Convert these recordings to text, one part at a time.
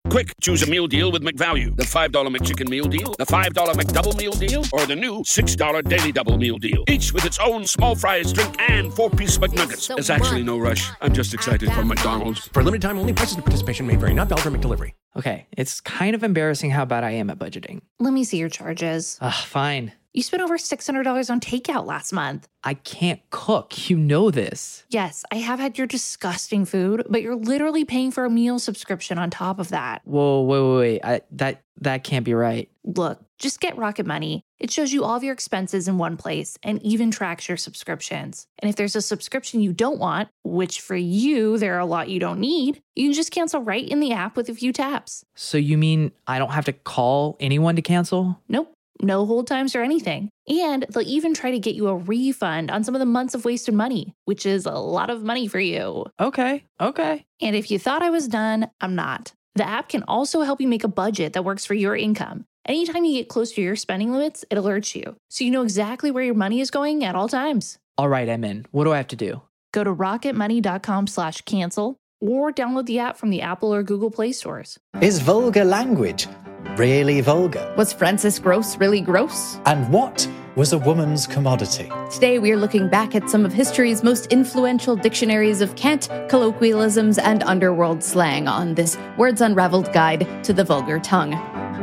Quick, choose a meal deal with McValue. The $5 McChicken meal deal, the $5 McDouble meal deal, or the new $6 Daily Double meal deal. Each with its own small fries, drink, and 4-piece McNuggets. There's actually no rush. I'm just excited for McDonald's. For limited time only, prices and participation may vary. Not valid for McDelivery. Okay, it's kind of embarrassing how bad I am at budgeting. Let me see your charges. Fine. You spent over $600 on takeout last month. I can't cook. You know this. Yes, I have had your disgusting food, but you're literally paying for a meal subscription on top of that. Whoa, wait. That can't be right. Look, just get Rocket Money. It shows you all of your expenses in one place and even tracks your subscriptions. And if there's a subscription you don't want, which for you, there are a lot you don't need, you can just cancel right in the app with a few taps. So you mean I don't have to call anyone to cancel? Nope. No hold times or anything. And they'll even try to get you a refund on some of the months of wasted money, which is a lot of money for you. Okay. And if you thought I was done, I'm not. The app can also help you make a budget that works for your income. Anytime you get close to your spending limits, it alerts you, so you know exactly where your money is going at all times. All right, I'm in. What do I have to do? Go to rocketmoney.com/cancel or download the app from the Apple or Google Play stores. Is vulgar language really vulgar? Was Francis Gross really gross? And what was a woman's commodity? Today we are looking back at some of history's most influential dictionaries of cant, colloquialisms, and underworld slang on this Words Unraveled guide to the vulgar tongue.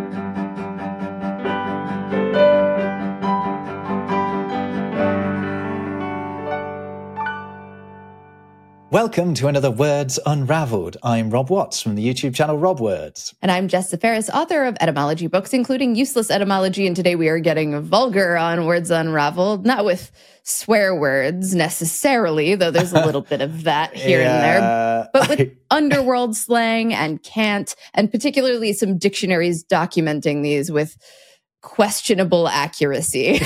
Welcome to another Words Unraveled. I'm Rob Watts from the YouTube channel Rob Words. And I'm Jess Ferris, author of etymology books, including Useless Etymology, and today we are getting vulgar on Words Unraveled, not with swear words necessarily, though there's a little bit of that here and there, but with underworld slang and cant, and particularly some dictionaries documenting these with questionable accuracy.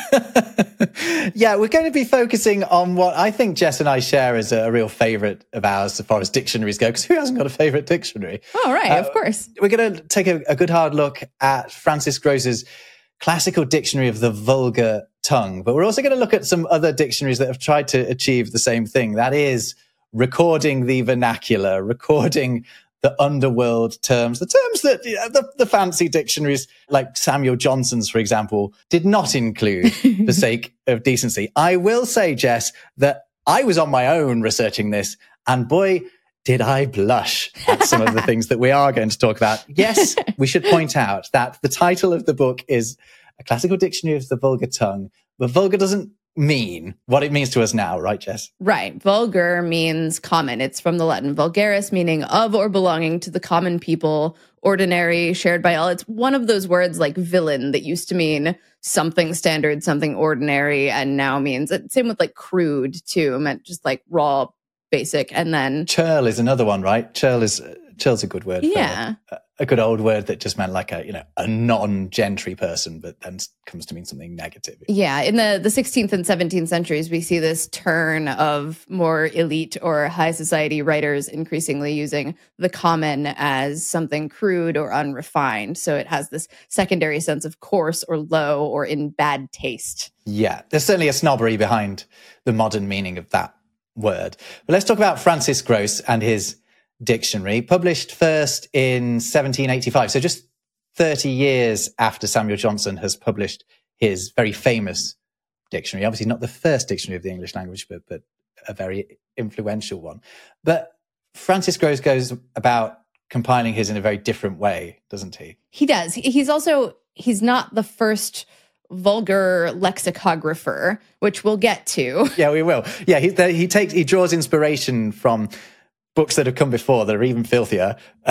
Yeah, we're going to be focusing on what I think Jess and I share as a real favourite of ours as far as dictionaries go, because who hasn't got a favourite dictionary? Oh, right, of course. We're going to take a good hard look at Francis Gross's classical dictionary of the vulgar tongue, but we're also going to look at some other dictionaries that have tried to achieve the same thing. That is recording the vernacular, recording the underworld terms, the terms that the fancy dictionaries like Samuel Johnson's, for example, did not include for sake of decency. I will say, Jess, that I was on my own researching this, and boy, did I blush at some of the things that we are going to talk about. Yes, we should point out that the title of the book is A Classical Dictionary of the Vulgar Tongue, but vulgar doesn't mean what it means to us now, right, Jess? Right. Vulgar means common. It's from the Latin vulgaris, meaning of or belonging to the common people, ordinary, shared by all. It's one of those words like villain that used to mean something standard, something ordinary, and now means, same with like crude too, meant just like raw, basic, and then... Churl is another one, right? Churl's a good word. Yeah. For a good old word that just meant like a non-gentry person, but then comes to mean something negative. Yeah. In the 16th and 17th centuries, we see this turn of more elite or high society writers increasingly using the common as something crude or unrefined. So it has this secondary sense of coarse or low or in bad taste. Yeah. There's certainly a snobbery behind the modern meaning of that word. But let's talk about Francis Gross and his dictionary, published first in 1785. So just 30 years after Samuel Johnson has published his very famous dictionary. Obviously not the first dictionary of the English language, but a very influential one. But Francis Gross goes about compiling his in a very different way, doesn't he? He does. He's not the first vulgar lexicographer, which we'll get to. Yeah, we will. Yeah, he draws inspiration from books that have come before that are even filthier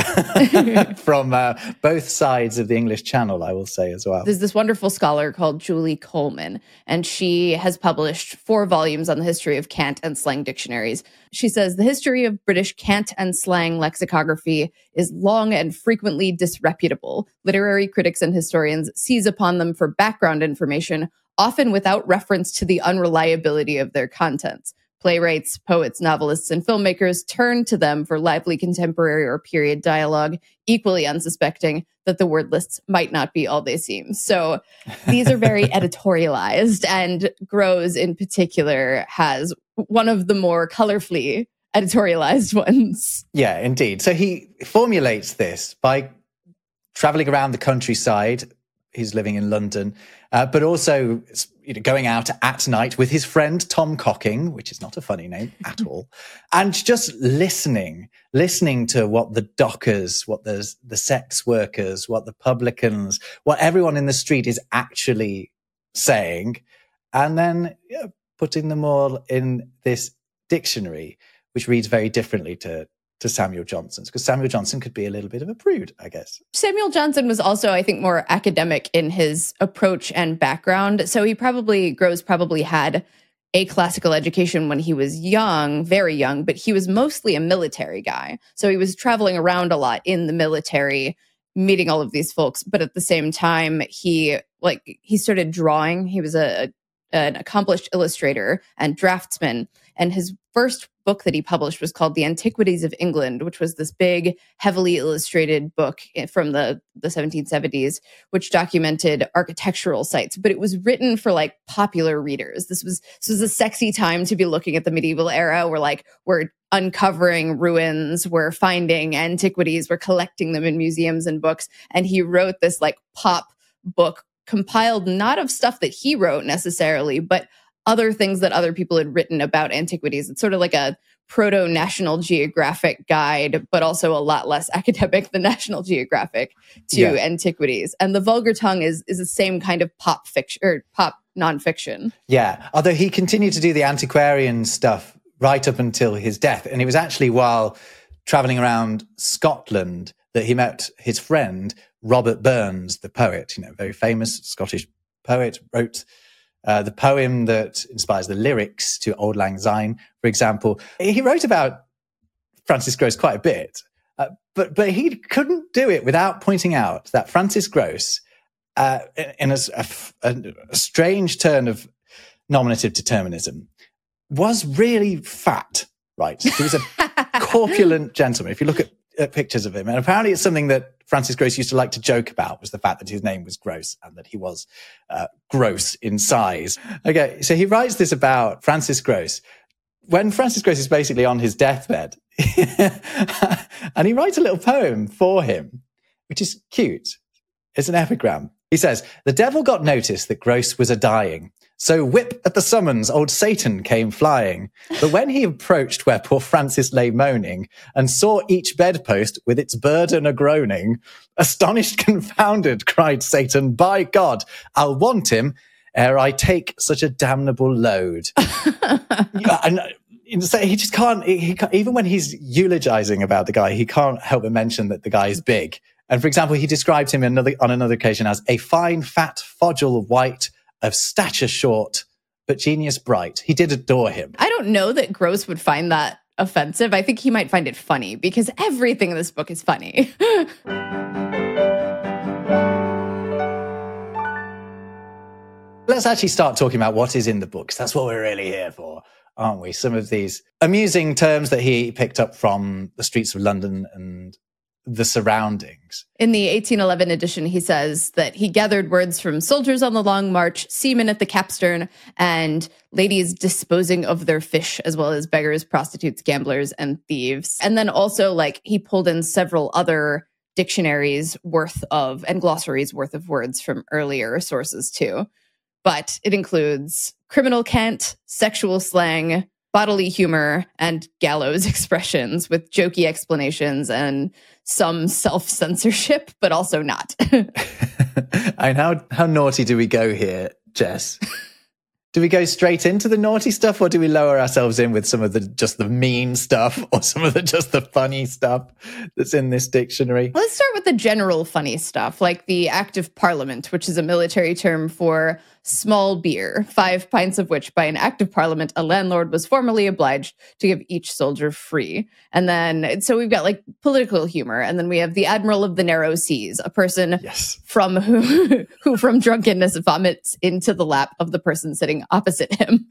from both sides of the English Channel, I will say as well. There's this wonderful scholar called Julie Coleman, and she has published 4 volumes on the history of cant and slang dictionaries. She says, the history of British cant and slang lexicography is long and frequently disreputable. Literary critics and historians seize upon them for background information, often without reference to the unreliability of their contents. Playwrights, poets, novelists, and filmmakers turn to them for lively contemporary or period dialogue, equally unsuspecting that the word lists might not be all they seem. So these are very editorialized, and Gross in particular has one of the more colorfully editorialized ones. Yeah, indeed. So he formulates this by traveling around the countryside. He's living in London, but also going out at night with his friend Tom Cocking, which is not a funny name at all, and just listening to what the dockers, what the sex workers, what the publicans, what everyone in the street is actually saying, and then putting them all in this dictionary, which reads very differently to Samuel Johnson's, because Samuel Johnson could be a little bit of a prude, I guess. Samuel Johnson was also, I think, more academic in his approach and background. So Groves probably had a classical education when he was young, very young, but he was mostly a military guy. So he was traveling around a lot in the military, meeting all of these folks. But at the same time, he started drawing. He was an accomplished illustrator and draftsman. And his first book that he published was called The Antiquities of England, which was this big, heavily illustrated book from the 1770s, which documented architectural sites. But it was written for popular readers. This was a sexy time to be looking at the medieval era. We're uncovering ruins, we're finding antiquities, we're collecting them in museums and books. And he wrote this pop book compiled not of stuff that he wrote necessarily, but other things that other people had written about antiquities. It's sort of like a proto-National Geographic guide, but also a lot less academic than National Geographic to antiquities. And The Vulgar Tongue is the same kind of pop fiction or pop nonfiction. Yeah, although he continued to do the antiquarian stuff right up until his death. And it was actually while traveling around Scotland that he met his friend, Robert Burns, the poet, very famous Scottish poet, wrote the poem that inspires the lyrics to Auld Lang Syne, for example. He wrote about Francis Grose quite a bit, but he couldn't do it without pointing out that Francis Grose, in a strange turn of nominative determinism, was really fat, right? He was a corpulent gentleman. If you look at pictures of him, and apparently it's something that Francis Grose used to like to joke about, was the fact that his name was Grose and that he was gross in size. Okay, so he writes this about Francis Grose when Francis Grose is basically on his deathbed. And he writes a little poem for him, which is cute. It's an epigram. He says, "The devil got notice that Grose was a-dying. So whip at the summons, old Satan came flying. But when he approached where poor Francis lay moaning, and saw each bedpost with its burden a-groaning, astonished, confounded, cried Satan, by God, I'll want him ere I take such a damnable load." And so he just can't, even when he's eulogizing about the guy, he can't help but mention that the guy is big. And for example, he described him on another occasion as a fine, fat, fodule white, of stature short, but genius bright. He did adore him. I don't know that Grose would find that offensive. I think he might find it funny, because everything in this book is funny. Let's actually start talking about what is in the books. That's what we're really here for, aren't we? Some of these amusing terms that he picked up from the streets of London and the surroundings. In the 1811 edition, he says that he gathered words from soldiers on the long march, seamen at the capstern, and ladies disposing of their fish, as well as beggars, prostitutes, gamblers, and thieves. And then also, he pulled in several other dictionaries and glossaries worth of words from earlier sources too. But it includes criminal cant, sexual slang, bodily humor, and gallows expressions with jokey explanations and some self-censorship, but also not. And how naughty do we go here, Jess? Do we go straight into the naughty stuff, or do we lower ourselves in with some of the mean stuff, or some of the funny stuff that's in this dictionary? Let's start with the general funny stuff, like the Act of Parliament, which is a military term for small beer, 5 pints of which by an Act of Parliament a landlord was formally obliged to give each soldier free. And then, so we've got political humor, and then we have the Admiral of the Narrow Seas, a person from who from drunkenness vomits into the lap of the person sitting opposite him.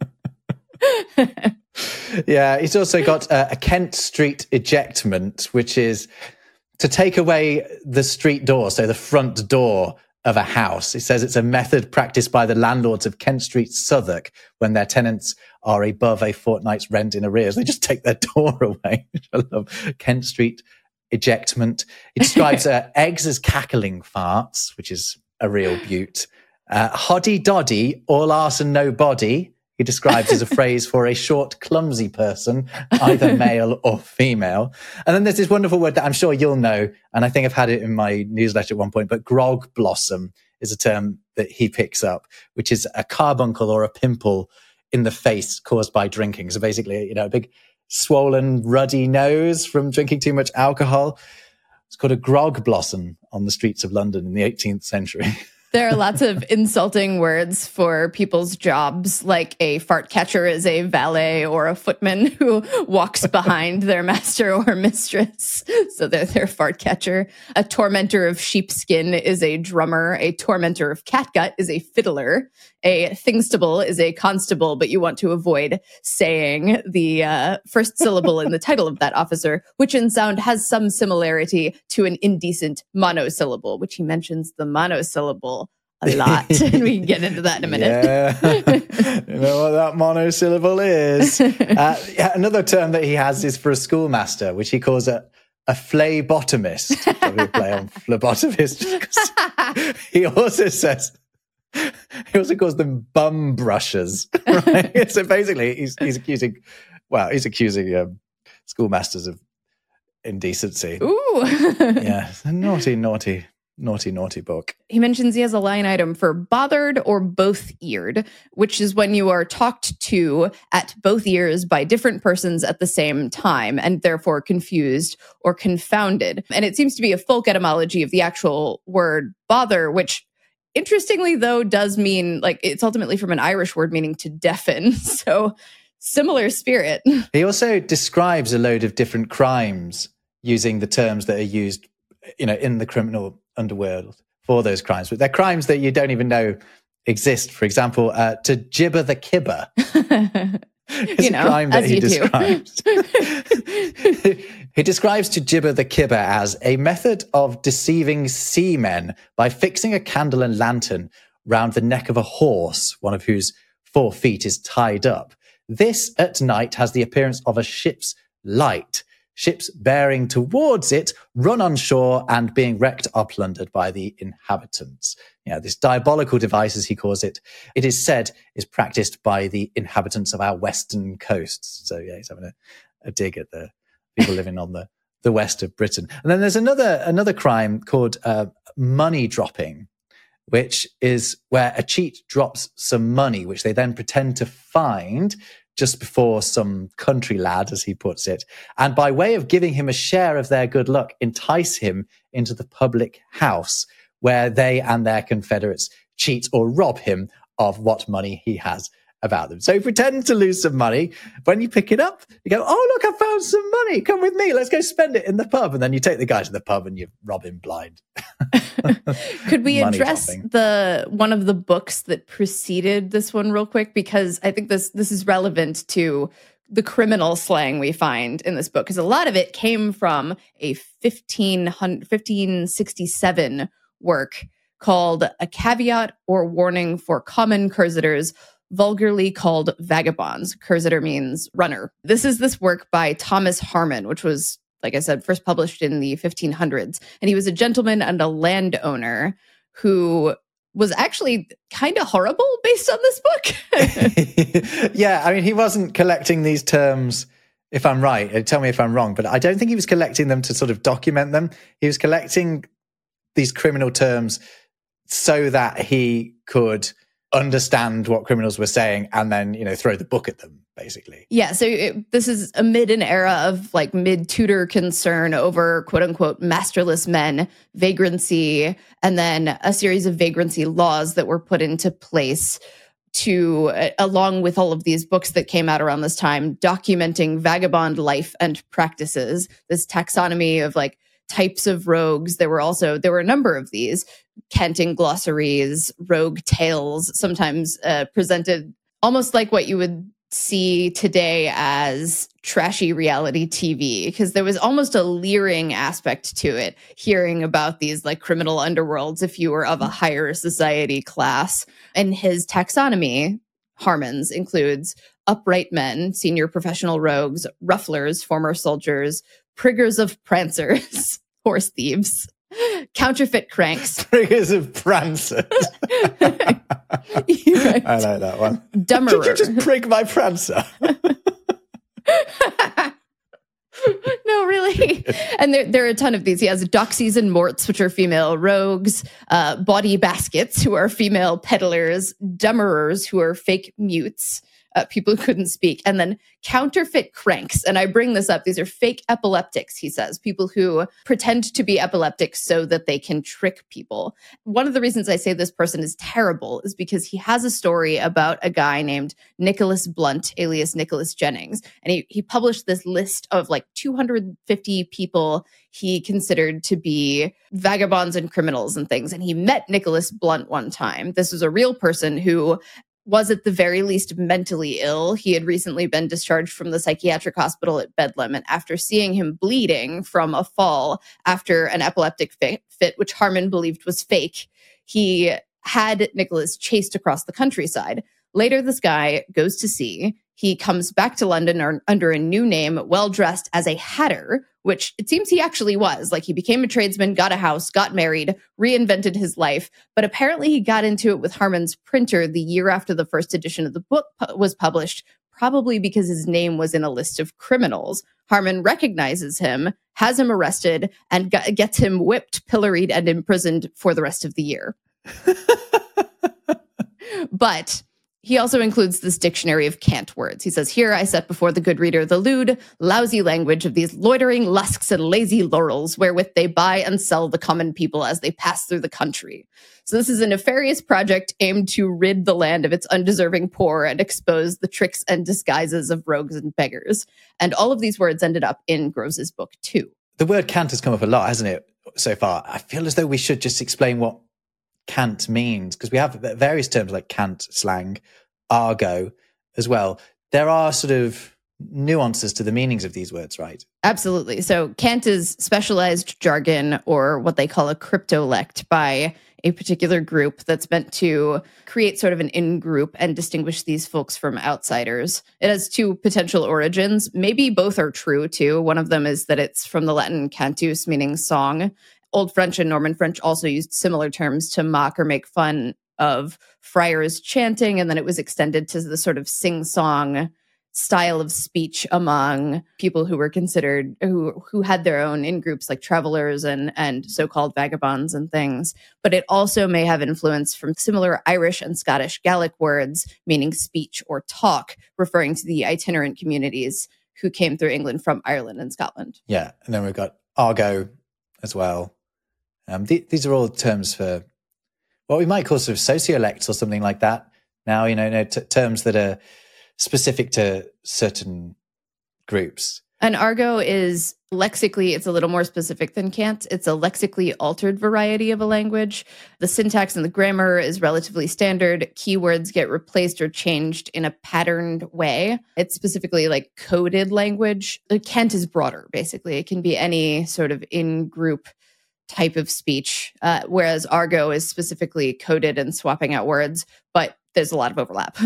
Yeah, he's also got a Kent Street ejectment, which is to take away the street door, so the front door, of a house. It says it's a method practiced by the landlords of Kent Street, Southwark, when their tenants are above a fortnight's rent in arrears. They just take their door away. I love Kent Street ejectment. It describes eggs as cackling farts, which is a real beaut. Hoddy doddy, all arse and no body, he describes as a phrase for a short, clumsy person, either male or female. And then there's this wonderful word that I'm sure you'll know, and I think I've had it in my newsletter at one point, but grog blossom is a term that he picks up, which is a carbuncle or a pimple in the face caused by drinking. So basically, a big swollen, ruddy nose from drinking too much alcohol. It's called a grog blossom on the streets of London in the 18th century. There are lots of insulting words for people's jobs, like a fart catcher is a valet or a footman who walks behind their master or mistress. So they're their fart catcher. A tormentor of sheepskin is a drummer. A tormentor of catgut is a fiddler. A thingstable is a constable, but you want to avoid saying the first syllable in the title of that officer, which in sound has some similarity to an indecent monosyllable, which he mentions the monosyllable a lot. And we can get into that in a minute. Yeah. You know what that monosyllable is. Another term that he has is for a schoolmaster, which he calls a phlebotomist. So we play on phlebotomist. He also calls them bum brushers. Right? So basically, he's accusing schoolmasters of indecency. Ooh. Yeah, naughty book. He mentions he has a line item for bothered or both-eared, which is when you are talked to at both ears by different persons at the same time and therefore confused or confounded. And it seems to be a folk etymology of the actual word bother, which interestingly, though, does mean, it's ultimately from an Irish word meaning to deafen. So similar spirit. He also describes a load of different crimes using the terms that are used, in the criminal underworld for those crimes. But they're crimes that you don't even know exist. For example, to gibber the kibber. It's a crime that he describes. He describes to gibber the kibber as a method of deceiving seamen by fixing a candle and lantern round the neck of a horse, one of whose 4 feet is tied up. This at night has the appearance of a ship's light. Ships bearing towards it run on shore and being wrecked are plundered by the inhabitants. This diabolical device, as he calls it, it is said is practiced by the inhabitants of our western coasts. So he's having a dig at the people living on the west of Britain. And then there's another crime called money dropping, which is where a cheat drops some money, which they then pretend to find just before some country lad, as he puts it, and by way of giving him a share of their good luck, entice him into the public house where they and their confederates cheat or rob him of what money he has about them. So pretend to lose some money. When you pick it up, you go, oh, look, I found some money. Come with me. Let's go spend it in the pub. And then you take the guy to the pub and you rob him blind. Could we address one of the books that preceded this one real quick? Because I think this is relevant to the criminal slang we find in this book, because a lot of it came from a 1567 work called A Caveat or Warning for Common Curseters, vulgarly called vagabonds. Curseter means runner. This is this work by Thomas Harmon, which was, like I said, first published in the 1500s. And he was a gentleman and a landowner who was actually kind of horrible based on this book. Yeah, I mean, he wasn't collecting these terms, if I'm right. Tell me if I'm wrong, but I don't think he was collecting them to sort of document them. He was collecting these criminal terms so that he could understand what criminals were saying and then, throw the book at them, basically. Yeah, so this is amid an era of mid-Tudor concern over quote-unquote masterless men, vagrancy, and then a series of vagrancy laws that were put into place to, along with all of these books that came out around this time, documenting vagabond life and practices, this taxonomy of types of rogues. There were a number of these canting glossaries, rogue tales, sometimes presented almost like what you would see today as trashy reality TV, because there was almost a leering aspect to it, hearing about these like criminal underworlds if you were of a higher society class. And his taxonomy, Harmon's, includes upright men, senior professional rogues, rufflers, former soldiers, priggers of prancers, horse thieves, counterfeit cranks. Priggers of prancers. Right. I like that one. Dummerer. Did you just prig my prancer? No, really. And there are a ton of these. He has doxies and morts, which are female rogues, body baskets, who are female peddlers, dummerers, who are fake mutes, people who couldn't speak, and then counterfeit cranks. And I bring this up. These are fake epileptics, he says, people who pretend to be epileptic so that they can trick people. One of the reasons I say this person is terrible is because he has a story about a guy named Nicholas Blunt, alias Nicholas Jennings. And he published this list of like 250 people he considered to be vagabonds and criminals and things. And he met Nicholas Blunt one time. This was a real person who was at the very least mentally ill. He had recently been discharged from the psychiatric hospital at Bedlam, and after seeing him bleeding from a fall after an epileptic fit, which Harmon believed was fake, he had Nicholas chased across the countryside. Later, this guy goes to sea. He comes back to London under a new name, well-dressed as a hatter, which it seems he actually was. Like, he became a tradesman, got a house, got married, reinvented his life. But apparently he got into it with Harmon's printer the year after the first edition of the book was published, probably because his name was in a list of criminals. Harmon recognizes him, has him arrested, and gets him whipped, pilloried, and imprisoned for the rest of the year. But he also includes this dictionary of cant words. He says, "Here I set before the good reader the lewd, lousy language of these loitering lusks and lazy laurels, wherewith they buy and sell the common people as they pass through the country." So this is a nefarious project aimed to rid the land of its undeserving poor and expose the tricks and disguises of rogues and beggars. And all of these words ended up in Groves's book too. The word cant has come up a lot, hasn't it, so far? I feel as though we should just explain what cant means, because we have various terms like cant slang, argot as well. There are sort of nuances to the meanings of these words, right? Absolutely. So cant is specialized jargon, or what they call a cryptolect, by a particular group that's meant to create sort of an in-group and distinguish these folks from outsiders. It has two potential origins. Maybe both are true too. One of them is that it's from the Latin cantus, meaning song. Old French and Norman French also used similar terms to mock or make fun of friars chanting, and then it was extended to the sort of sing-song style of speech among people who were considered, who had their own in-groups, like travelers and so-called vagabonds and things. But it also may have influence from similar Irish and Scottish Gaelic words, meaning speech or talk, referring to the itinerant communities who came through England from Ireland and Scotland. Yeah, and then we've got argot as well. These are all terms for what we might call sort of sociolects or something like that. Now, terms that are specific to certain groups. And argot is lexically, it's a little more specific than cant. It's a lexically altered variety of a language. The syntax and the grammar is relatively standard. Keywords get replaced or changed in a patterned way. It's specifically like coded language. Cant is broader, basically. It can be any sort of in-group type of speech, whereas argot is specifically coded and swapping out words, but there's a lot of overlap.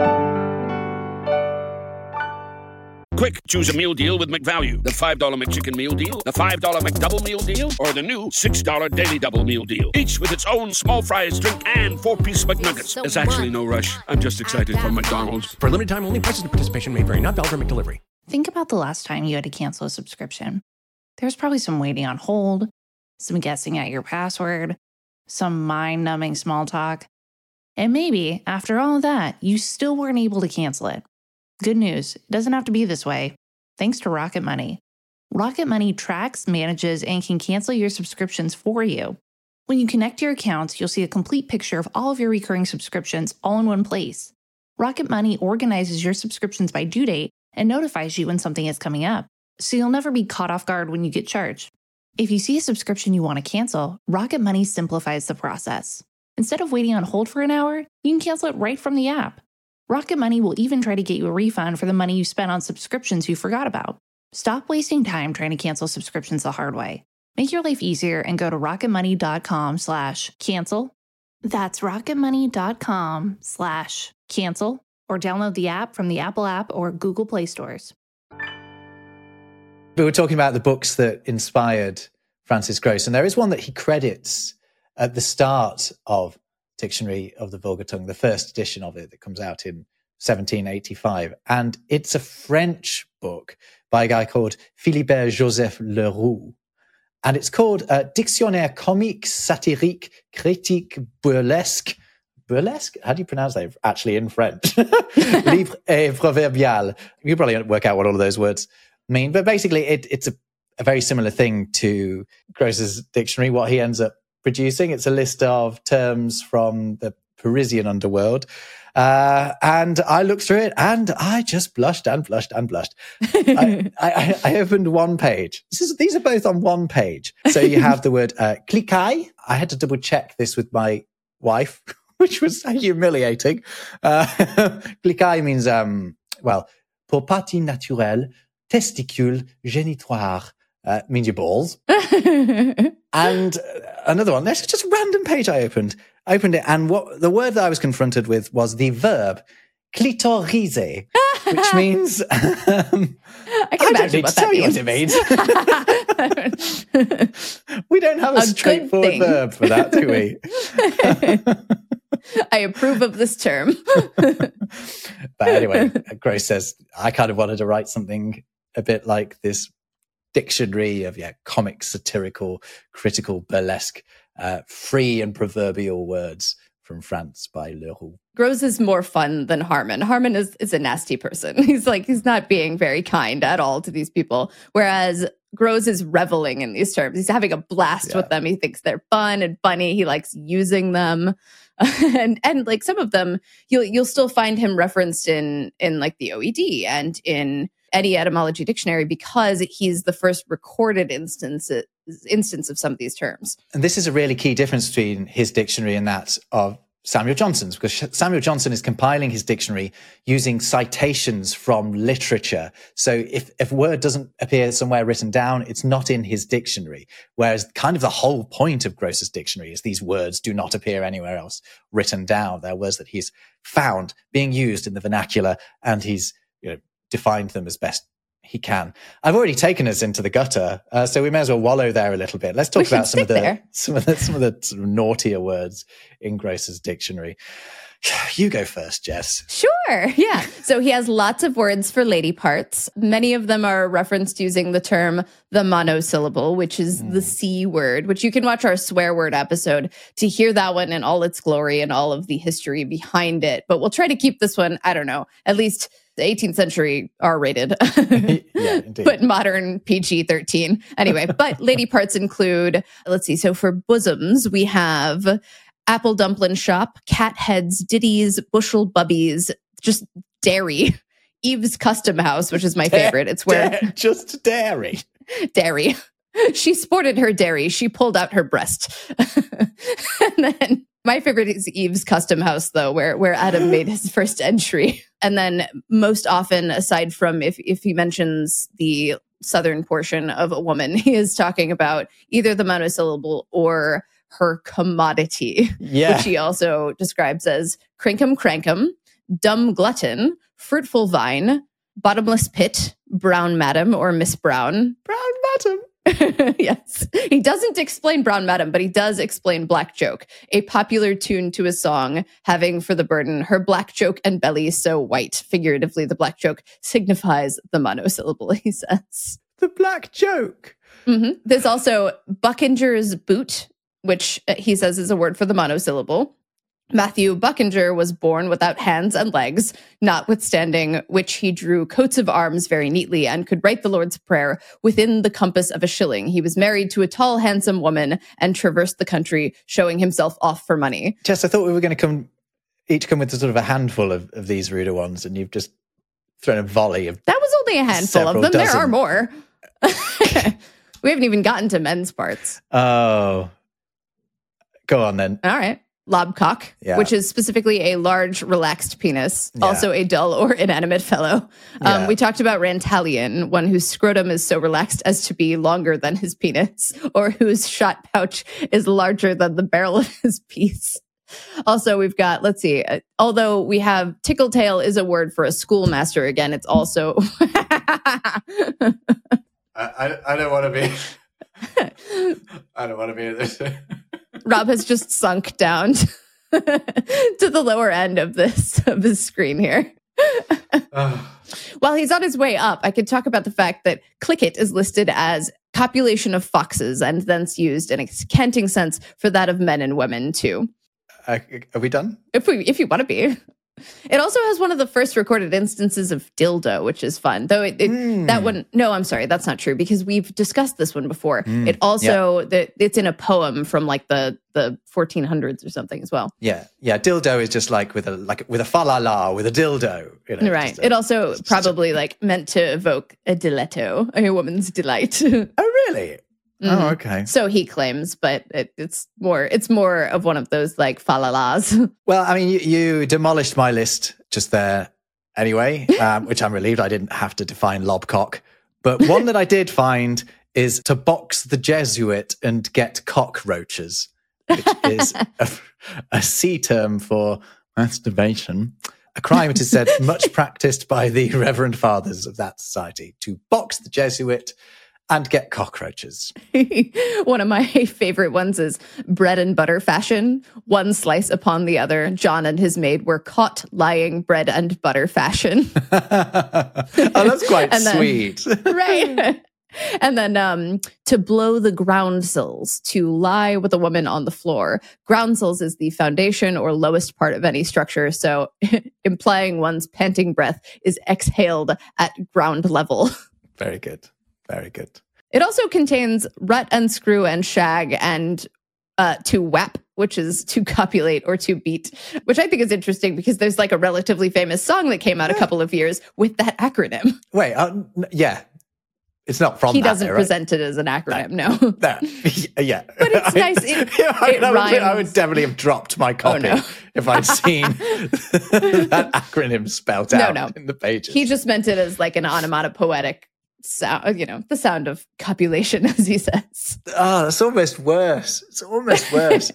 Quick, choose a meal deal with McValue. The $5 McChicken meal deal, the $5 McDouble meal deal, or the new $6 Daily Double meal deal. Each with its own small fries, drink, and 4-piece McNuggets. There's actually no rush. I'm just excited for McDonald's. For a limited time only, prices and participation may vary. Not valid for McDelivery. Think about the last time you had to cancel a subscription. There's probably some waiting on hold, some guessing at your password, some mind-numbing small talk. And maybe, after all of that, you still weren't able to cancel it. Good news, it doesn't have to be this way. Thanks to Rocket Money. Rocket Money tracks, manages, and can cancel your subscriptions for you. When you connect your accounts, you'll see a complete picture of all of your recurring subscriptions all in one place. Rocket Money organizes your subscriptions by due date and notifies you when something is coming up, so you'll never be caught off guard when you get charged. If you see a subscription you want to cancel, Rocket Money simplifies the process. Instead of waiting on hold for an hour, you can cancel it right from the app. Rocket Money will even try to get you a refund for the money you spent on subscriptions you forgot about. Stop wasting time trying to cancel subscriptions the hard way. Make your life easier and go to rocketmoney.com/cancel. That's rocketmoney.com/cancel, or download the app from the Apple App or Google Play stores. We were talking about the books that inspired Francis Gross, and there is one that he credits at the start of Dictionary of the Vulgar Tongue, the first edition of it that comes out in 1785. And it's a French book by a guy called Philibert Joseph Leroux. And it's called Dictionnaire comique, satirique, critique, burlesque. Burlesque? How do you pronounce that actually in French? Libre et proverbial. You can probably work out what all of those words mean. But basically, it's a very similar thing to Gross's dictionary, what he ends up producing. It's a list of terms from the Parisian underworld. And I looked through it and I just blushed and blushed and blushed. I opened one page. These are both on one page. So you have the word cliquet. I had to double check this with my wife, which was humiliating. Cliquet means, pour partie naturelle, testicule, génitoire, means your balls. And another one, there's just a random page I opened it, and what the word that I was confronted with was the verb clitoriser, which means I can imagine what that means. We don't have a straightforward verb for that, do we? I approve of this term. But anyway, Gross says, I kind of wanted to write something a bit like this dictionary of comic, satirical, critical, burlesque, free and proverbial words from France by Leroux. Gross is more fun than Harman. Harman is a nasty person. He's not being very kind at all to these people. Whereas Gross is reveling in these terms. He's having a blast with them. He thinks they're fun and funny. He likes using them. and like some of them, you'll still find him referenced in like the OED and in any etymology dictionary, because he's the first recorded instance of some of these terms. And this is a really key difference between his dictionary and that of Samuel Johnson's, because Samuel Johnson is compiling his dictionary using citations from literature. So if a word doesn't appear somewhere written down, it's not in his dictionary. Whereas kind of the whole point of Gross's dictionary is these words do not appear anywhere else written down. They're words that he's found being used in the vernacular, and he's defined them as best he can. I've already taken us into the gutter, so we may as well wallow there a little bit. Let's talk about some of the sort of naughtier words in Gross's dictionary. You go first, Jess. Sure, yeah. So he has lots of words for lady parts. Many of them are referenced using the term the monosyllable, which is the C word, which you can watch our swear word episode to hear that one in all its glory and all of the history behind it. But we'll try to keep this one, I don't know, at least the 18th century R-rated, but modern PG-13. Anyway, but lady parts include, let's see, so for bosoms, we have apple dumpling shop, cat heads, ditties, bushel bubbies, just dairy, Eve's Custom House, which is my favorite. It's where... just dairy. Dairy. She sported her dairy. She pulled out her breast. And then my favorite is Eve's Custom House, though, where Adam made his first entry. And then most often, aside from if he mentions the southern portion of a woman, he is talking about either the monosyllable or her commodity, which he also describes as crinkum crankum, dumb glutton, fruitful vine, bottomless pit, brown madam or Miss Brown. Brown madam. Yes. He doesn't explain Brown Madam, but he does explain Black Joke, a popular tune to a song having for the burden her black joke and belly so white. Figuratively, the black joke signifies the monosyllable, he says. The black joke. Mm-hmm. There's also Buckinger's boot, which he says is a word for the monosyllable. Matthew Buckinger was born without hands and legs, notwithstanding which he drew coats of arms very neatly and could write the Lord's Prayer within the compass of a shilling. He was married to a tall, handsome woman and traversed the country, showing himself off for money. Jess, I thought we were going to each come with sort of a handful of these ruder ones, and you've just thrown a volley of... That was only a handful of them. There are more. We haven't even gotten to men's parts. Oh. Go on then. All right. lobcock, Yeah. which is specifically a large, relaxed penis, Yeah. also a dull or inanimate fellow. Yeah. We talked about Rantalian, one whose scrotum is so relaxed as to be longer than his penis, or whose shot pouch is larger than the barrel of his piece. Also, we've got, let's see, although we have tickletail is a word for a schoolmaster again, it's also... I don't want to be... I don't want to be in this. Rob has just sunk down to the lower end of this screen here. While he's on his way up, I could talk about the fact that clicket is listed as copulation of foxes and thence used in a canting sense for that of men and women too. Are we done? If you want to be. It also has one of the first recorded instances of dildo, which is fun. Though that one, no, I'm sorry, that's not true because we've discussed this one before. It also it's in a poem from like the 1400s or something as well. Yeah. Dildo is just like with a fa-la-la, with a dildo. You know, Right. It also probably like meant to evoke a diletto, a woman's delight. Oh, really? Oh, okay. So he claims, but it's more of one of those like fa-la-las. Well, I mean, you demolished my list just there anyway, which I'm relieved I didn't have to define lobcock. But one that I did find is to box the Jesuit and get cockroaches, which is a sea term for masturbation. A crime, it is said, much practiced by the reverend fathers of that society, to box the Jesuit and get cockroaches. One of my favorite ones is bread and butter fashion. One slice upon the other. John and his maid were caught lying bread and butter fashion. Oh, that's quite sweet. Right. And then to blow the groundsels, to lie with a woman on the floor. Groundsels is the foundation or lowest part of any structure. So implying one's panting breath is exhaled at ground level. Very good. Very good. It also contains rut and screw and shag and to whap, which is to copulate or to beat, which I think is interesting because there's like a relatively famous song that came out a couple of years with that acronym. Wait, yeah. It's not from He that, doesn't right? present it as an acronym, no. No. Yeah. But it's nice. It rhymes. I would definitely have dropped my copy if I'd seen that acronym spelled out in the pages. He just meant it as like an onomatopoetic sound, the sound of copulation, as he says. Oh, that's almost worse. It's almost worse.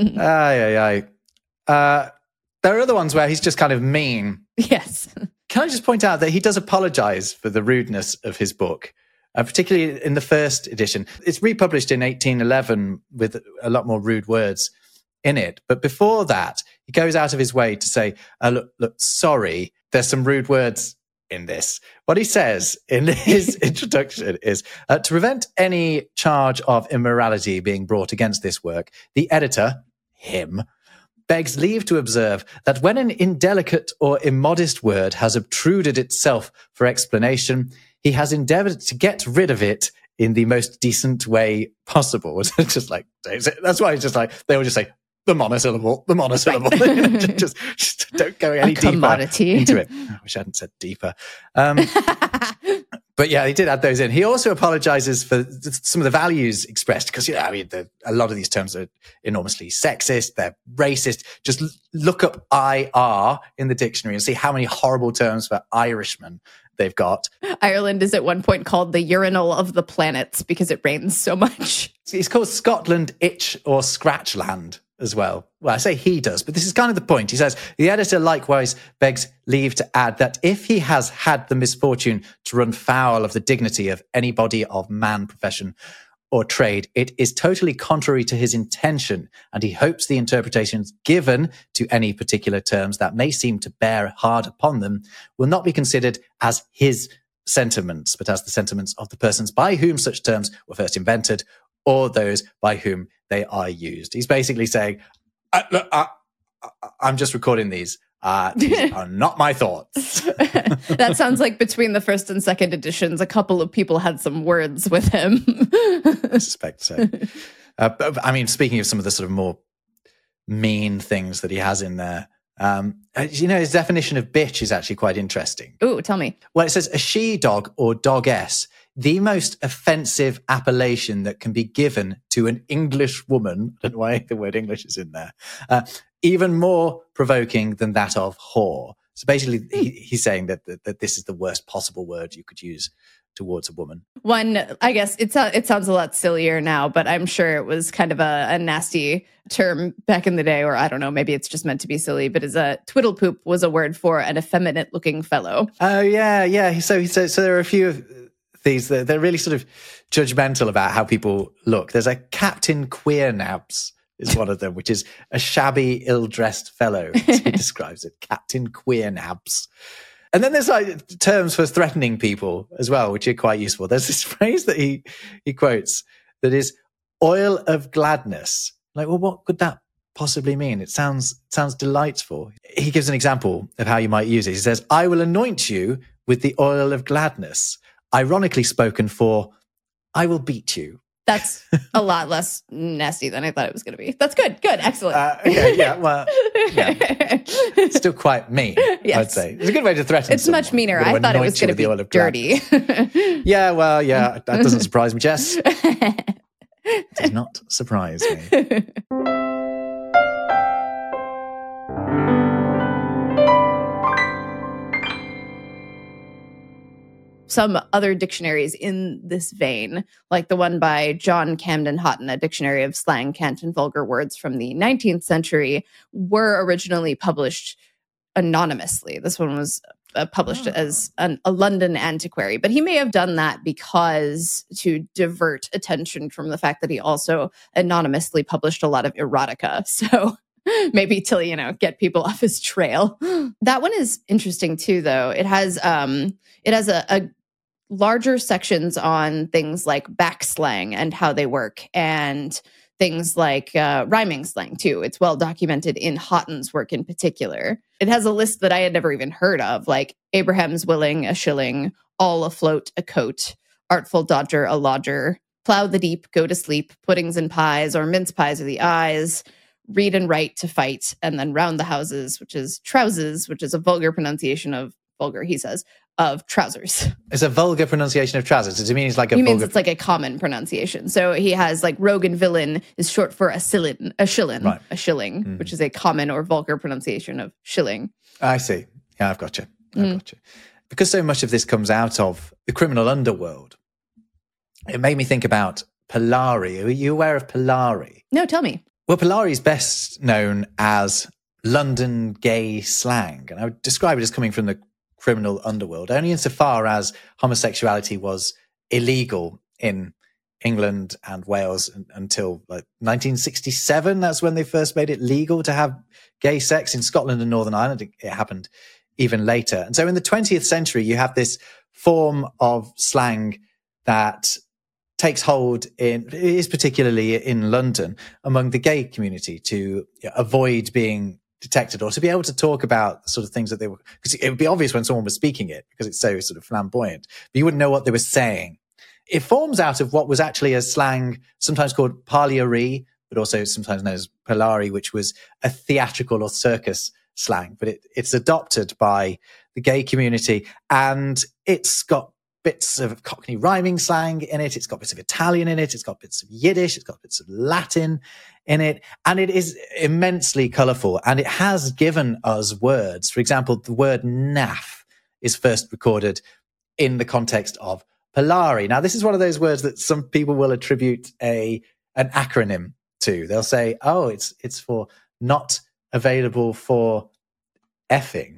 There are other ones where he's just kind of mean. Yes. Can I just point out that he does apologize for the rudeness of his book, particularly in the first edition. It's republished in 1811 with a lot more rude words in it. But before that, he goes out of his way to say, look, sorry, there's some rude words in this. What he says in his introduction is, to prevent any charge of immorality being brought against this work, the editor, him, begs leave to observe that when an indelicate or immodest word has obtruded itself for explanation, he has endeavored to get rid of it in the most decent way possible. It's just like, that's why it's just like, they will just say, the monosyllable. Right. just don't go any deeper into it. I wish I hadn't said deeper. But yeah, he did add those in. He also apologizes for some of the values expressed because, a lot of these terms are enormously sexist. They're racist. Just look up IR in the dictionary and see how many horrible terms for Irishmen they've got. Ireland is at one point called the urinal of the planets because it rains so much. It's called Scotland Itch or Scratch Land as well. Well, I say he does, but this is kind of the point. He says, the editor likewise begs leave to add that if he has had the misfortune to run foul of the dignity of any body of man, profession, or trade, it is totally contrary to his intention, and he hopes the interpretations given to any particular terms that may seem to bear hard upon them will not be considered as his sentiments, but as the sentiments of the persons by whom such terms were first invented, or those by whom they are used. He's basically saying, I'm just recording these. These are not my thoughts. That sounds like between the first and second editions, a couple of people had some words with him. I suspect so. But, I mean, speaking of some of the sort of more mean things that he has in there, his definition of bitch is actually quite interesting. Ooh, tell me. Well, it says a she-dog or doggess the most offensive appellation that can be given to an English woman, I don't know why the word English is in there, even more provoking than that of whore. So basically, he's saying that this is the worst possible word you could use towards a woman. One, I guess it sounds a lot sillier now, but I'm sure it was kind of a nasty term back in the day, or I don't know, maybe it's just meant to be silly, but twiddle poop was a word for an effeminate looking fellow. Oh, yeah. So there are a few of these that they're really sort of judgmental about how people look. There's a Captain Queer Nabs is one of them, which is a shabby, ill-dressed fellow, as he describes it. Captain Queer Nabs. And then there's like terms for threatening people as well, which are quite useful. There's this phrase that he quotes that is oil of gladness. Like, well, what could that possibly mean? It sounds delightful. He gives an example of how you might use it. He says, I will anoint you with the oil of gladness. Ironically spoken for, I will beat you. That's a lot less nasty than I thought it was going to be. That's good. Good. Excellent. Okay, yeah, well, yeah. It's still quite mean, yes. I'd say. It's a good way to threaten It's someone. much meaner. I thought it was going to be dirty. Yeah, well, yeah, that doesn't surprise me, Jess. It does not surprise me. Some other dictionaries in this vein, like the one by John Camden Houghton, a dictionary of slang, cant, and vulgar words from the 19th century, were originally published anonymously. This one was published as a London antiquary, but he may have done that because to divert attention from the fact that he also anonymously published a lot of erotica. So maybe to, get people off his trail. That one is interesting too, though. It has a larger sections on things like backslang and how they work, and things like rhyming slang too. It's well documented in Houghton's work in particular. It has a list that I had never even heard of, like Abraham's willing, a shilling, all afloat, a coat, artful dodger, a lodger, plow the deep, go to sleep, puddings and pies, or mince pies are the eyes, read and write to fight, and then round the houses, which is trousers, which is a vulgar pronunciation of vulgar, he says, of trousers. It's a vulgar pronunciation of trousers. Does it mean it's like a he vulgar... means it's like a common pronunciation. So he has like rogue and villain is short for a shilling, right. A shilling, which is a common or vulgar pronunciation of shilling. I see. Yeah, I've got you. Because so much of this comes out of the criminal underworld, it made me think about Polari. Are you aware of Polari? No, tell me. Well, Polari is best known as London gay slang. And I would describe it as coming from the criminal underworld, only insofar as homosexuality was illegal in England and Wales until like 1967. That's when they first made it legal to have gay sex. In Scotland and Northern Ireland, it happened even later. And so in the 20th century, you have this form of slang that takes hold is particularly in London among the gay community to avoid being detected or to be able to talk about the sort of things that they were, because it would be obvious when someone was speaking it because it's so sort of flamboyant, but you wouldn't know what they were saying. It forms out of what was actually a slang, sometimes called parlierie, but also sometimes known as Polari, which was a theatrical or circus slang, but it's adopted by the gay community, and it's got bits of Cockney rhyming slang in it. It's got bits of Italian in it. It's got bits of Yiddish. It's got bits of Latin in it. And it is immensely colourful. And it has given us words. For example, the word naff is first recorded in the context of Polari. Now, this is one of those words that some people will attribute an acronym to. They'll say, oh, it's for not available for effing.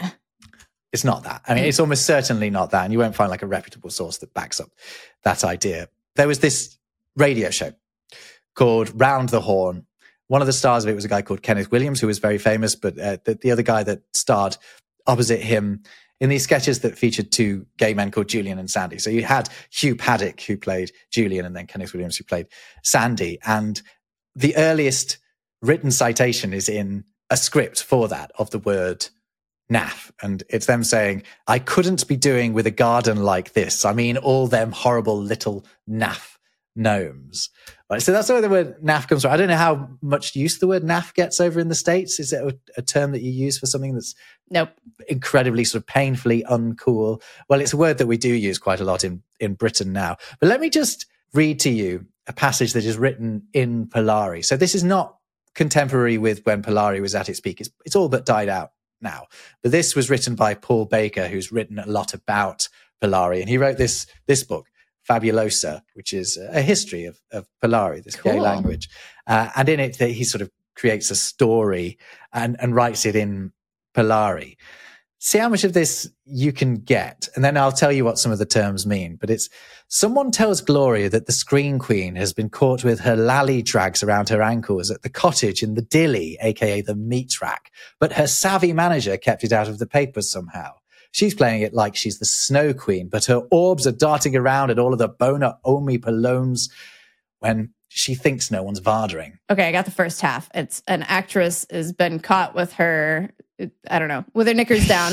It's not that. I mean, it's almost certainly not that. And you won't find like a reputable source that backs up that idea. There was this radio show called Round the Horn. One of the stars of it was a guy called Kenneth Williams, who was very famous, but the other guy that starred opposite him in these sketches that featured two gay men called Julian and Sandy. So you had Hugh Paddock, who played Julian, and then Kenneth Williams, who played Sandy. And the earliest written citation is in a script for that of the word naff. And it's them saying, I couldn't be doing with a garden like this. I mean, all them horrible little naff gnomes. Right, so that's where the word naff comes from. I don't know how much use the word naff gets over in the States. Is it a term that you use for something that's Nope. incredibly sort of painfully uncool? Well, it's a word that we do use quite a lot in Britain now. But let me just read to you a passage that is written in Polari. So this is not contemporary with when Polari was at its peak. It's all but died out now. But this was written by Paul Baker, who's written a lot about Polari. And he wrote this book, Fabulosa, which is a history of Polari, this gay language. And in it, he sort of creates a story and writes it in Polari. See how much of this you can get, and then I'll tell you what some of the terms mean. But it's, someone tells Gloria that the screen queen has been caught with her lally drags around her ankles at the cottage in the dilly, aka the meat rack. But her savvy manager kept it out of the papers somehow. She's playing it like she's the snow queen, but her orbs are darting around at all of the bona omi polones when she thinks no one's vardering. Okay, I got the first half. It's an actress has been caught with her, I don't know, with her knickers down.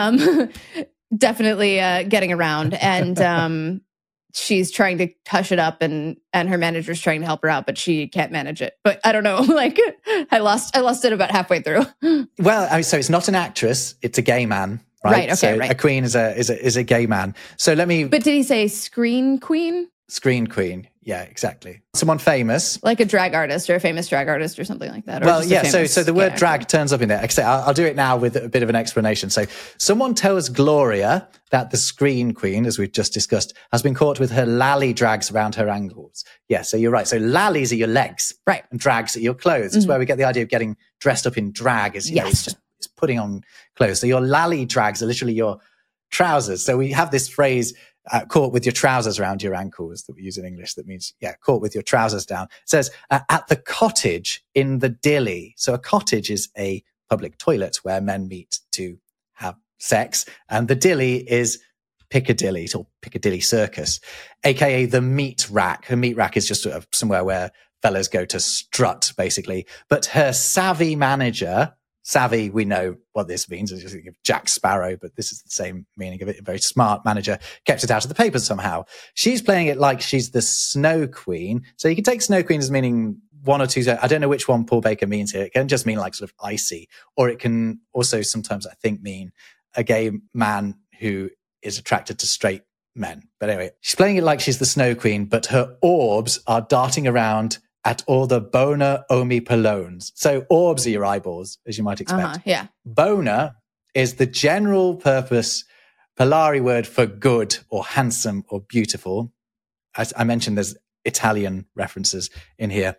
Definitely getting around. And she's trying to hush it up, and her manager's trying to help her out, but she can't manage it. But I don't know, like I lost it about halfway through. Well, so it's not an actress, it's a gay man. Right. Okay. So right. A queen is a gay man. So let me. But did he say screen queen? Screen queen. Yeah, exactly. Someone famous. Like a drag artist or a famous drag artist or something like that. Or Well, yeah. So the word drag turns up in there. I'll do it now with a bit of an explanation. So someone tells Gloria that the screen queen, as we've just discussed, has been caught with her lally drags around her ankles. Yeah. So you're right. So lallies are your legs. Right. And drags are your clothes. It's where we get the idea of getting dressed up in drag. Is, you know, it's putting on clothes. So your lally drags are literally your trousers. So we have this phrase, caught with your trousers around your ankles, that we use in English. That means, caught with your trousers down. It says, at the cottage in the dilly. So a cottage is a public toilet where men meet to have sex. And the dilly is Piccadilly, or Piccadilly Circus, aka the meat rack. A meat rack is just sort of somewhere where fellas go to strut, basically. But her savvy manager, savvy, we know what this means. I just think of Jack Sparrow, but this is the same meaning of it. A very smart manager kept it out of the papers somehow. She's playing it like she's the snow queen. So you can take snow queen as meaning one or two. I don't know which one Paul Baker means here. It can just mean like sort of icy, or it can also sometimes, I think, mean a gay man who is attracted to straight men. But anyway, she's playing it like she's the snow queen, but her orbs are darting around at all the bona omi polones. So orbs are your eyeballs, as you might expect. Yeah. Bona is the general purpose Polari word for good or handsome or beautiful. As I mentioned, there's Italian references in here.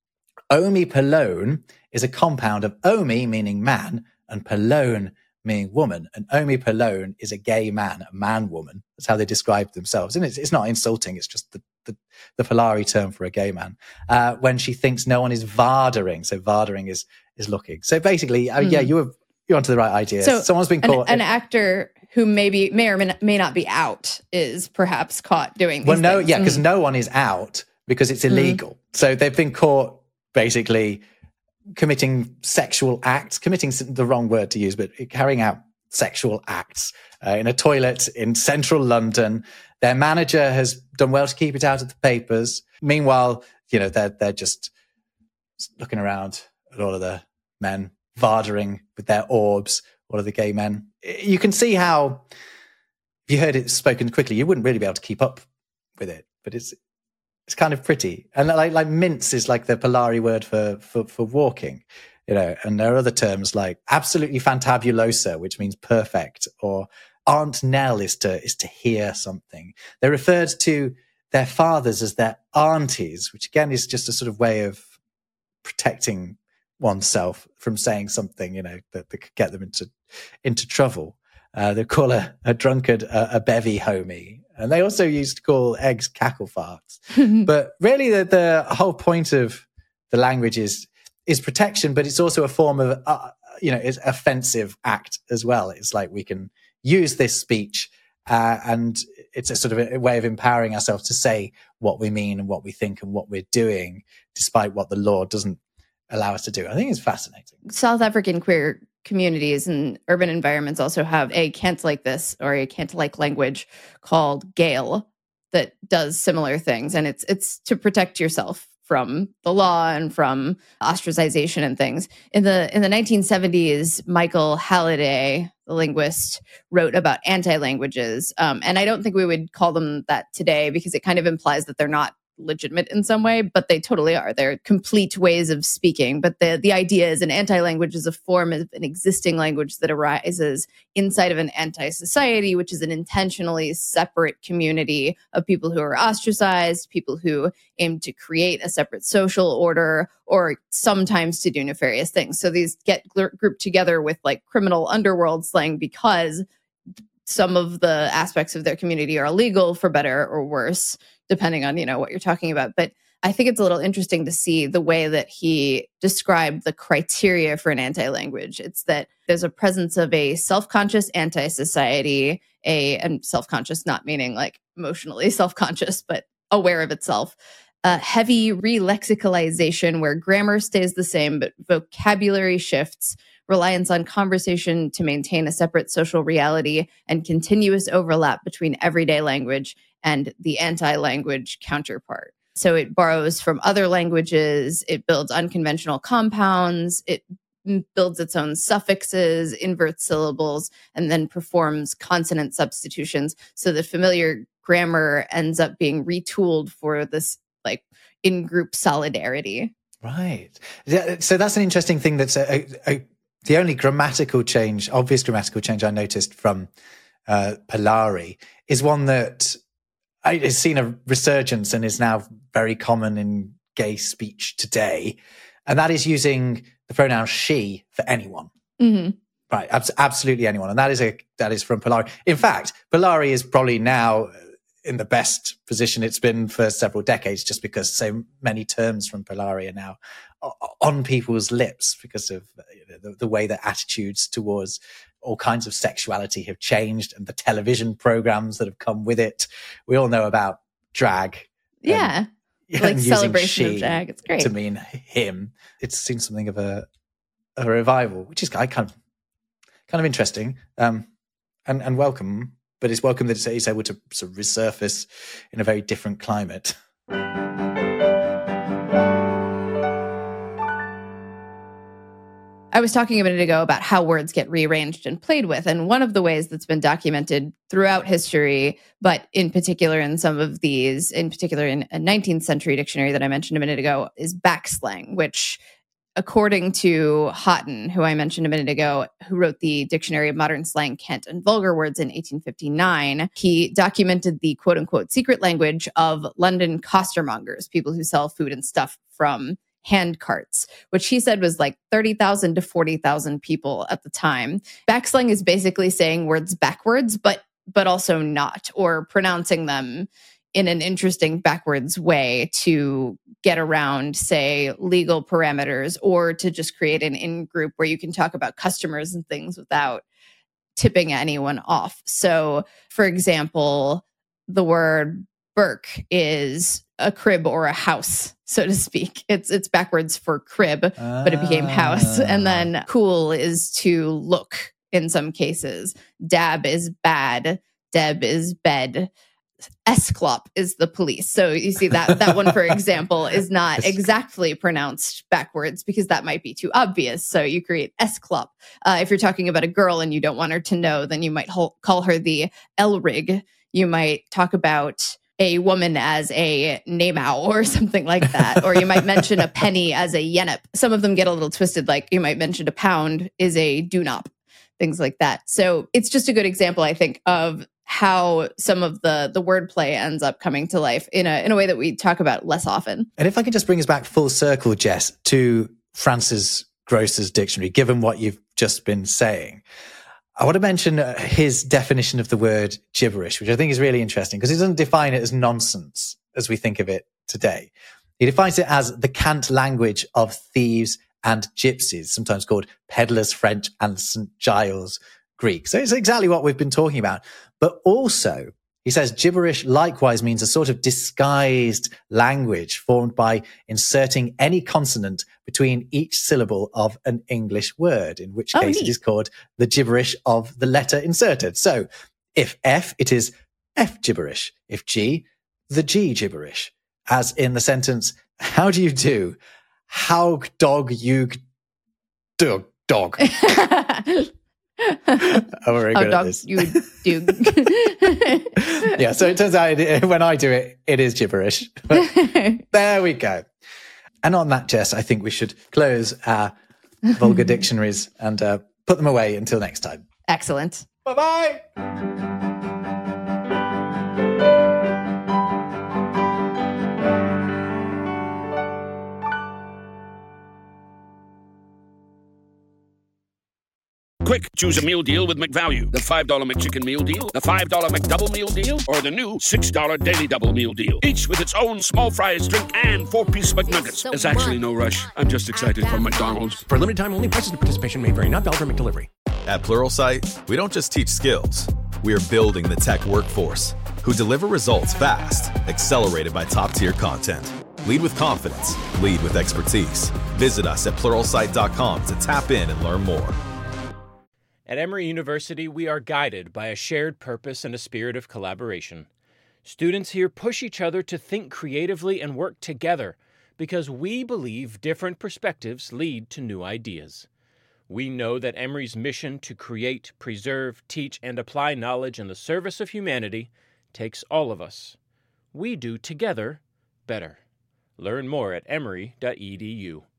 Omi polone is a compound of omi, meaning man, and polone, meaning woman. And omi polone is a gay man, a man-woman. That's how they describe themselves. And it's not insulting. It's just the Polari term for a gay man, when she thinks no one is vardering. So vardering is looking. So basically, you're onto the right idea. So someone's been caught. An actor who may or may not be out is perhaps caught doing these things. Because no one is out because it's illegal. So they've been caught basically committing sexual acts, committing the wrong word to use, but carrying out sexual acts in a toilet in central London. Their manager has done well to keep it out of the papers. Meanwhile, they're just looking around at all of the men vardering with their orbs, all of the gay men. You can see how, if you heard it spoken quickly, you wouldn't really be able to keep up with it. But it's kind of pretty. And like mince is like the Polari word for walking, and there are other terms like absolutely fantabulosa, which means perfect, or Aunt Nell is to hear something. They're referred to their fathers as their aunties, which again is just a sort of way of protecting oneself from saying something, that could get them into trouble. They call a drunkard a bevy homie. And they also used to call eggs cackle farts. But really the whole point of the language is protection, but it's also a form of, it's offensive act as well. It's like we can use this speech and it's a sort of a way of empowering ourselves to say what we mean and what we think and what we're doing, despite what the law doesn't allow us to do. I think it's fascinating. South African queer communities and urban environments also have a cant like this, or a cant like language called Gael. that does similar things. And it's to protect yourself from the law and from ostracization and things. In the 1970s, Michael Halliday, the linguist, wrote about anti-languages. And I don't think we would call them that today because it kind of implies that they're not legitimate in some way, but they totally are. They're complete ways of speaking. But the idea is an anti-language is a form of an existing language that arises inside of an anti-society, which is an intentionally separate community of people who are ostracized, people who aim to create a separate social order, or sometimes to do nefarious things. So these get grouped together with like criminal underworld slang because some of the aspects of their community are illegal for better or worse, depending on, what you're talking about. But I think it's a little interesting to see the way that he described the criteria for an anti-language. It's that there's a presence of a self-conscious anti-society, and self-conscious not meaning like emotionally self-conscious, but aware of itself. A heavy relexicalization where grammar stays the same, but vocabulary shifts, reliance on conversation to maintain a separate social reality, and continuous overlap between everyday language and the anti-language counterpart. So it borrows from other languages, it builds unconventional compounds, it builds its own suffixes, inverts syllables, and then performs consonant substitutions. So the familiar grammar ends up being retooled for this like in-group solidarity. Right. So that's an interesting thing. That's the only obvious grammatical change I noticed from Polari is one that has seen a resurgence and is now very common in gay speech today. And that is using the pronoun she for anyone. Mm-hmm. Right. Absolutely anyone. And that is from Polari. In fact, Polari is probably now in the best position it's been for several decades, just because so many terms from Polari are now on people's lips because of the way that attitudes towards all kinds of sexuality have changed and the television programs that have come with it. We all know about drag. Yeah. Like celebration of drag. It's great. To mean him. It's seen something of a revival, which is kind of interesting and welcome. But it's welcome that it's able to sort of resurface in a very different climate. I was talking a minute ago about how words get rearranged and played with. And one of the ways that's been documented throughout history, but in particular in some of these, in particular in a 19th century dictionary that I mentioned a minute ago, is backslang, which according to Houghton, who I mentioned a minute ago, who wrote the Dictionary of Modern Slang, Cant, and Vulgar Words in 1859, he documented the quote-unquote secret language of London costermongers, people who sell food and stuff from hand carts, which he said was like 30,000 to 40,000 people at the time. Backslang is basically saying words backwards, but also not, or pronouncing them in an interesting backwards way to get around, say, legal parameters, or to just create an in-group where you can talk about customers and things without tipping anyone off. So, for example, the word Burke is a crib or a house, so to speak. It's backwards for crib, but it became house. And then cool is to look in some cases. Dab is bad. Deb is bed. Esclop is the police. So you see that one, for example, is not exactly pronounced backwards because that might be too obvious. So you create Esclop. If you're talking about a girl and you don't want her to know, then you might call her the Elrig. You might talk about a woman as a Namau or something like that. Or you might mention a penny as a Yenip. Some of them get a little twisted, like you might mention a pound is a Dunop, things like that. So it's just a good example, I think, of how some of the wordplay ends up coming to life in a way that we talk about less often. And if I could just bring us back full circle, Jess, to Francis Grosse's dictionary, given what you've just been saying, I want to mention his definition of the word gibberish, which I think is really interesting because he doesn't define it as nonsense as we think of it today. He defines it as the cant language of thieves and gypsies, sometimes called peddlers French and St. Giles Greek. So it's exactly what we've been talking about. But also, he says gibberish likewise means a sort of disguised language formed by inserting any consonant between each syllable of an English word, in which case it is called the gibberish of the letter inserted. So if F, it is F gibberish. If G, the G gibberish, as in the sentence, how do you do? How dog you dog. I'm very good at this. You do. Yeah, so it turns out when I do it, it is gibberish. But there we go. And on that, Jess, I think we should close our vulgar dictionaries and put them away until next time. Excellent. Bye-bye. Quick, choose a meal deal with McValue. The $5 McChicken meal deal, the $5 McDouble meal deal, or the new $6 Daily Double meal deal. Each with its own small fries, drink, and 4-piece McNuggets. There's actually no rush. I'm just excited for McDonald's. For limited time only, prices and participation may vary. Not valid for McDelivery. At Pluralsight, we don't just teach skills. We are building the tech workforce who deliver results fast, accelerated by top-tier content. Lead with confidence. Lead with expertise. Visit us at Pluralsight.com to tap in and learn more. At Emory University, we are guided by a shared purpose and a spirit of collaboration. Students here push each other to think creatively and work together because we believe different perspectives lead to new ideas. We know that Emory's mission to create, preserve, teach, and apply knowledge in the service of humanity takes all of us. We do together better. Learn more at emory.edu.